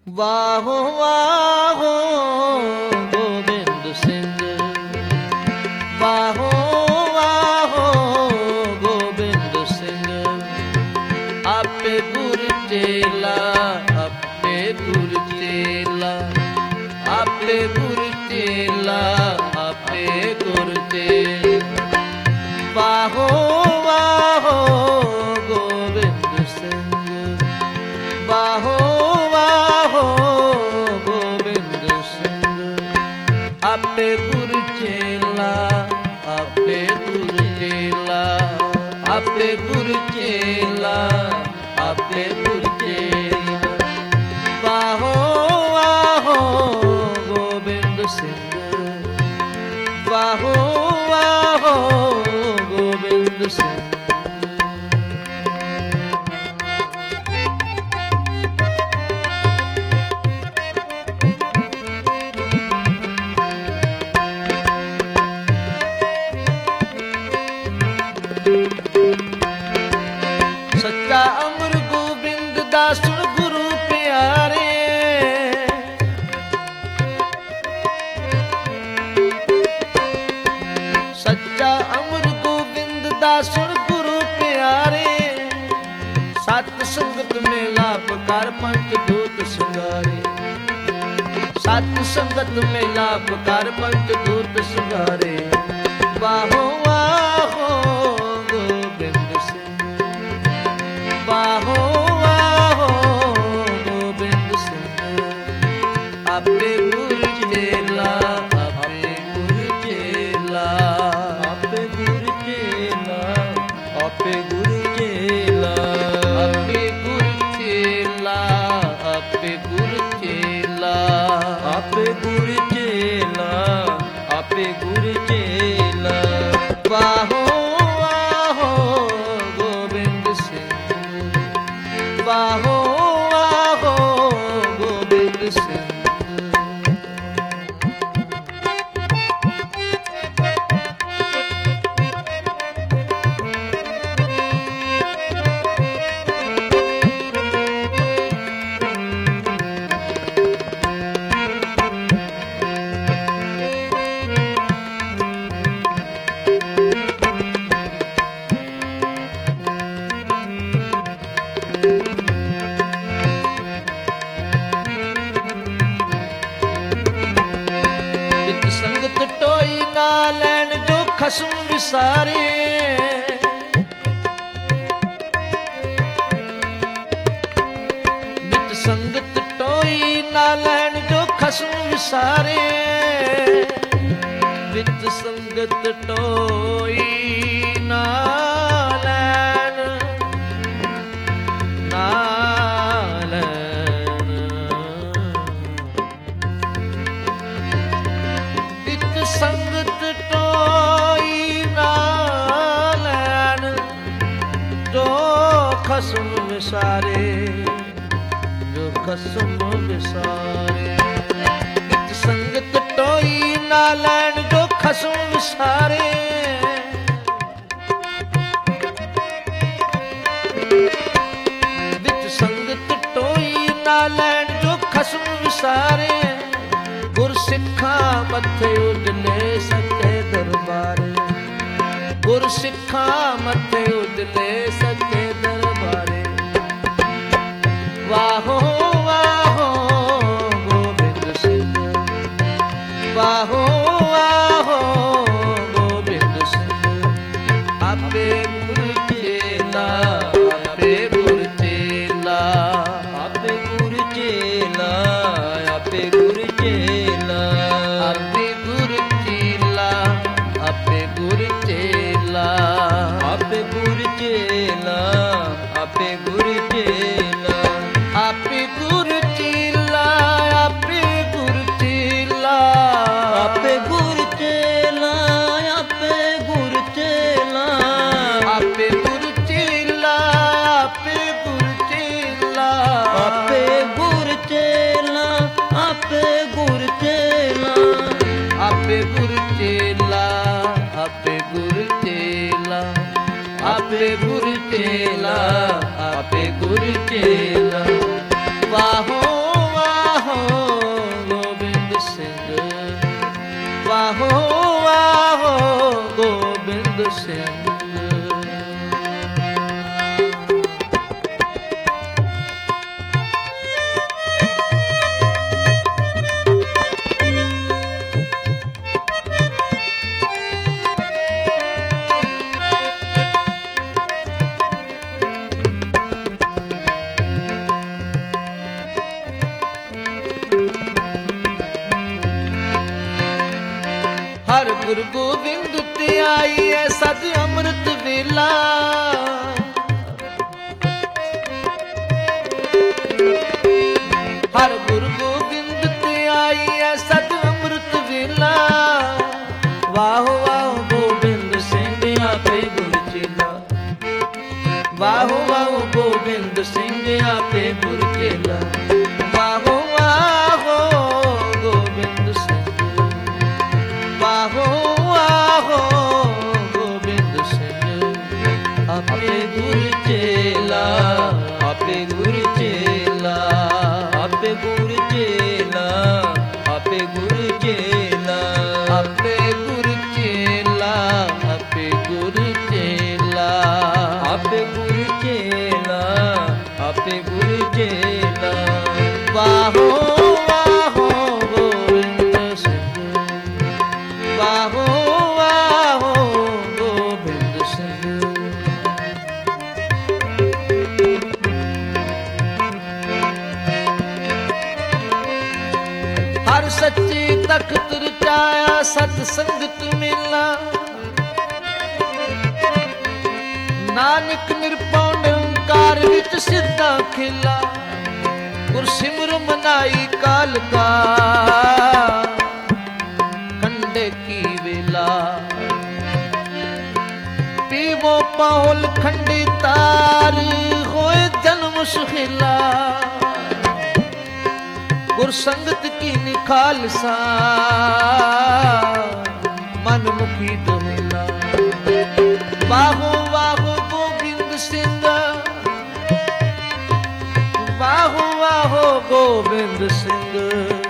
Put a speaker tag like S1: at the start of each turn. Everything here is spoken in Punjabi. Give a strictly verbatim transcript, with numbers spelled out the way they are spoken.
S1: ਵਾਹੋ ਵਾਹੋ ਗੋਬਿੰਦ ਸਿੰਘ, ਵਾਹੋ ਵਾਹੋ ਗੋਬਿੰਦ ਸਿੰਘ। ਆਪੇ ਗੁਰ ਚੇਲਾ, ਆਪੇ ਗੁਰ ਚੇਲਾ, ਆਪੇ ਗੁਰ ਚੇਲਾ, ਆਪੇ ਗੁਰ ਚੇਲਾ। ਵਾਹੋ ਵਾਹੋ ਗੋਬਿੰਦ ਸਿੰਘ, ਵਾਹੋ ਆਪੇ ਗੁਰ ਚੇਲਾ, ਆਪੇ ਗੁਰ ਚੇਲਾ, ਆਪੇ ਗੁਰ ਚੇਲਾ, ਆਪੇ ਗੁਰ ਚੇਲਾ। ਵਾਹੋ ਵਾਹੋ ਗੋਬਿੰਦ ਸਿੰਘ, ਵਾਹੋ ਵਾਹੋ ਗੋਬਿੰਦ ਸਿੰਘ। ਸੱਚਾ ਅਮਰ ਗੋਬਿੰਦ ਦਾ ਸੁਣ ਗੁਰੂ ਪਿਆਰੇ, ਸੱਚਾ ਅਮਰ ਗੋਬਿੰਦ ਦਾ ਸੁਣ ਗੁਰੂ ਪਿਆਰੇ। ਸਤ ਸੰਗਤ ਮੇਲਾਪ ਕਰ ਪੰਚ ਦੂਤ ਸੰਗਾਰੇ, ਸਤ ਸੰਗਤ ਮੇਲਾਪ ਕਰ ਪੰਚ ਦੂਤ ਸੰਗਾਰੇ। ਵਾਹੋ ਵਾਹੋ ਗੋਬਿੰਦ ਸਿੰਘ, ਵਾਹੋ ਵਾਹੋ ਗੋਬਿੰਦ ਸਿੰਘ। ਆਪੇ ਗੁਰ ਚੇਲਾ, ਆਪੇ ਗੁਰ ਚੇਲਾ, ਆਪੇ ਗੁਰ ਚੇਲਾ, ਆਪੇ ਗੁਰ ਚੇਲਾ, ਆਪੇ ਗੁਰ ਚੇਲਾ, ਆਪੇ ਗੁਰ ਚੇਲਾ, ਆਪੇ ਗੁਰ ਚੇਲਾ, ਆਪੇ ਗੁਰ ਚੇਲਾ। ਵਾਹੋ ਵਾਹੋ ਗੋਬਿੰਦ ਸਿੰਘ, ਵਾਹੋ ਵਾਹੋ ਗੋਬਿੰਦ ਸਿੰਘ। ਸੰਗਤ ਟੋਈ ਨਾ ਲੈਣ ਜੋ ਖਸਮ ਵਿਸਾਰੇ, ਨਿਤ ਸੰਗਤ ਟੋਈ ਨਾ ਲੈਣ ਜੋ ਖਸਮ ਵਿਸਾਰੇ। ਨਿਤ ਸੰਗਤ ਟੋਈ ਨਾ ਲੈਣ, ਨਾ ਸੰਗਤ ਟੋਈ ਨਾ ਲੈਣ ਜੋ ਖਸਮ ਵਿਸਾਰੇ, ਜੋ ਖਸਮ ਵਿਸਾਰੇ। ਨਿਤ ਸੰਗਤ ਟੋਈ ਨਾ ਲੈਣ ਜੋ ਖਸਮ ਵਿਸਾਰੇ। ਨਿਤ ਸੰਗਤ ਟੋਈ ਨਾ ਲੈਣ ਜੋ ਖਸਮ ਵਿਸਾਰੇ। ਗੁਰ ਸਿੱਖਾਂ ਮੱਥੇ ਉਜਲੇ ਸੱਚੇ ਦਰਬਾਰੇ, ਗੁਰ ਸਿੱਖਾਂ ਮੱਥੇ ਉਜਲੇ ਸੱਚੇ ਦਰਬਾਰੇ। ਵਾਹੋ ਵਾਹੋ ਗੋਬਿੰਦ ਸਿੰਘ, ਵਾਹੋ ਵਾਹੋ ਗੋਬਿੰਦ ਸਿੰਘ। ਆਪੇ ਗੁਰ ਚੇਲਾ, ਆਪੇ ਗੁਰ ਚੇਲਾ, ਆਪੇ ਗੁਰ ਚੇਲਾ, ਆਪੇ ਗੁਰ ਚੇਲਾ, ਆਪੇ ਗੁਰ ਚੇਲਾ, ਆਪੇ ਗੁਰ ਚੇਲਾ, ਆਪੇ ਗੁਰ ਚੇਲਾ, ਆਪੇ ਗੁਰ ਚੇਲਾ, ਆਪੇ ਗੁਰ ਚੇਲਾ, ਆਪੇ ਗੁਰ ਚੇਲਾ, ਆਪੇ ਗੁਰ ਚੇਲਾ, ਆਪੇ ਗੁਰ ਚੇਲਾ, ਆਪੇ ਗੁਰ ਚੇਲਾ, ਆਪੇ ਗੁਰ ਚੇਲਾ, ਆਪੇ ਗੁਰ ਚੇਲਾ, ਆਪੇ ਗੁਰ ਚੇਲਾ, ਆਪੇ ਗੁਰ ਚੇਲਾ, ਆਪੇ ਗੁਰ ਚੇਲਾ, ਆਪੇ ਗੁਰ ਚੇਲਾ, ਆਪੇ ਗੁਰ ਚੇਲਾ। ਵਾਹੋ ਵਾਹ ਸਿੰਘ। ਹਰ ਗੁਰੂ ਗੋਬਿੰਦ ਤੇ ਆਈ ਐ ਸਦ ਅੰਮ੍ਰਿਤ ਵੇਲਾ। ਹਰ ਗੁਰੂ ਗੋਬਿੰਦ ਤੇ ਆਈ ਐ ਸਦ ਅੰਮ੍ਰਿਤ ਵੇਲਾ। ਵਾਹੋ ਵਾਹੋ ਗੋਬਿੰਦ ਸਿੰਘ ਆਪੇ ਗੁਰ ਚੇਲਾ। ਵਾਹੋ ਵਾਹੋ ਗੋਬਿੰਦ ਸਿੰਘ ਆਪੇ ਗੁਰ ਚੇਲਾ। ਵਾਹੋ ਵਾਹੋ ਗੋਬਿੰਦ ਸਿੰਘ। ਵਾਹੋ ਵਾਹੋ ਗੋਬਿੰਦ ਸਿੰਘ ਆਪੇ ਗੁਰ ਚੇਲਾ। ਆਪੇ ਗੁਰ ਚੇਲਾ। ਆਪੇ ਗੁਰ ਚੇਲਾ। ਆਪੇ ਗੁਰ ਚੇਲਾ। ਆਪੇ ਗੁਰ ਚੇਲਾ। ਆਪੇ ਗੁਰ ਚੇਲਾ। ਆਪੇ ਗੁਰ ਚੇਲਾ। ਆਪੇ ਗੁਰ ਚੇਲਾ। ਵਾਹੋ ਵਾਹੋ ਗੋਬਿੰਦ ਸਿੰਘ। ਵਾਹੋ ਵਾਹੋ ਗੋਬਿੰਦ ਸਿੰਘ। ਹਰ ਸੱਚੇ ਤਖਤ ਰਚਾਇਆ ਸਤ ਸੰਗਤ ਮੇਲਾ। ਨਾਨਕ ਨਿਰਭਉ ਨਿਰੰਕਾਰ ਵਿੱਚ ਸਿੱਧਾ ਖੇਲਾ। ਗੁਰ ਸਿਮਰ ਮਨਾਈ ਕਾਲ ਕਾ ਕੰਡੇ ਕੀ ਵੇਲਾ। ਪੀਵੋ ਪਾਹੁਲ ਖੰਡੀ ਤਾਰ ਹੋਏ ਜਨਮ ਸੁਹੇਲਾ। ਗੁਰ ਸੰਗਤ ਕੀ ਨਿਖਾਲਸਾ ਮਨ ਮੁਖੀ ਦੁਹੇਲਾ। ਵਾਹੋ ਵਾਹੋ ਗੋਬਿੰਦ ਸਿੰਘ। ਵਾਹੋ ਵਾਹੋ ਗੋਬਿੰਦ ਸਿੰਘ।